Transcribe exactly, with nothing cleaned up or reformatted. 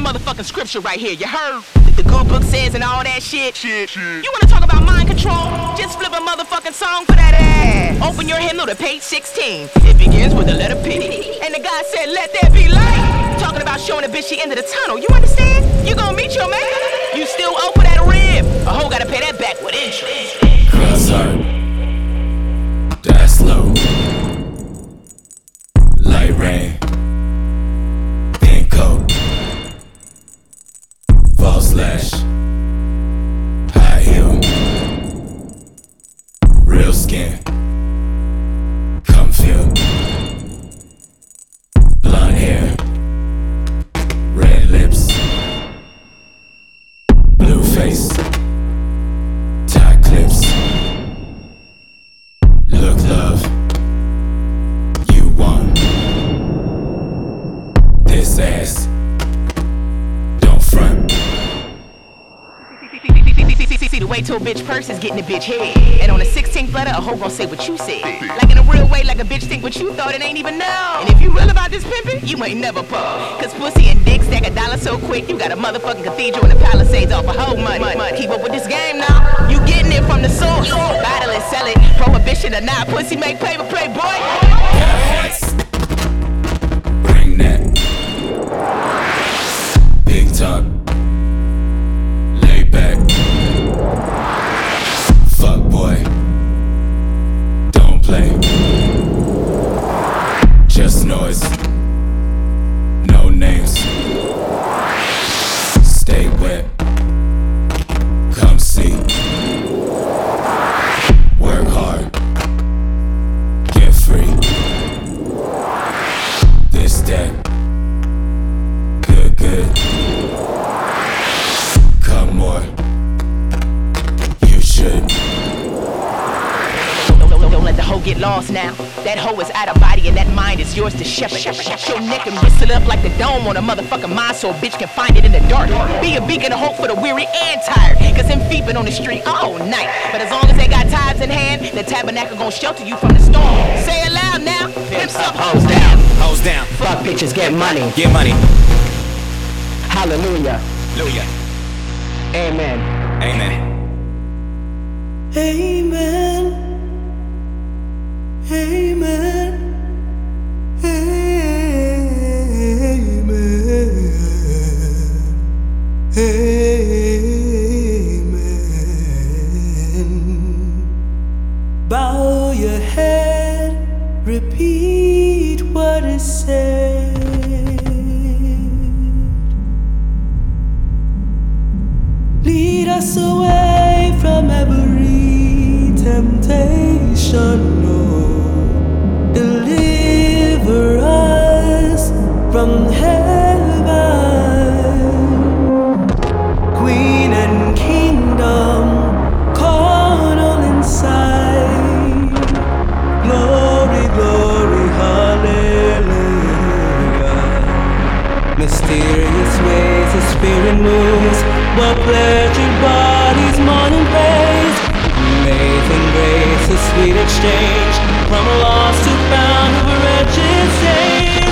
motherfucking scripture right here, you heard? The good book says and all that shit. Shit, shit. You wanna talk about mind control? Just flip a motherfucking song for that ass. Open your hymnal to page sixteen. It begins with the letter P. And the guy said, let there be light. Talking about showing a bitch she into the tunnel. You understand? You gonna meet your man. You still owe for that rib. A hoe gotta pay that back with interest. Cross heart. Die slow. Light rain. Pink coat. False lash. High heel. Real skin. Come feel. Blonde hair. Red lips. Blue face. Tie clips. Look love. You want this ass. Don't front. See the way to a bitch purse is getting a bitch head. And on the sixteenth letter, a hoe gon' say what you said. Like in a real way, like a bitch think what you thought and ain't even know. And if you real about this pimpin', you ain't never pull. Cause pussy and dick stack a dollar so quick, you got a motherfucking cathedral in the Palisades off a hoe money. Keep up with this game now, you getting it from the source. Bottle and sell it, prohibition or not, pussy make paper play, boy. Got hats. Bring that. Big talk. Lay back. Fuck boy. Don't play. Just noise. No names. Stay wet. Come see. Work hard. Get free. This, that. Good, good. Come more. You should. Don't let the hoe get lost now. That hoe is out of body and that mind is yours to shepherd. Your neck and whistle up like the dome on a motherfucking mind so a bitch can find it in the dark. Be a beacon of hope for the weary and tired. Cause them feet been on the street all night. But as long as they got tithes in hand, the tabernacle gon' shelter you from the storm. Say it loud now. Pimps up, hoes down. Hoes down. Fuck bitches, get money. Get money. Hallelujah. Hallelujah. Amen. Amen. Amen. Amen. Amen. Amen. Bow your head, repeat what is said. Lead us away from every temptation, Lord. Deliver us from heaven. Queen and kingdom, carnal inside. Glory, glory, hallelujah. Mysterious ways the Spirit moves, while pleasured bodies mourn and praise. Amazing grace, a sweet exchange, from a lost to found of a wretched saint.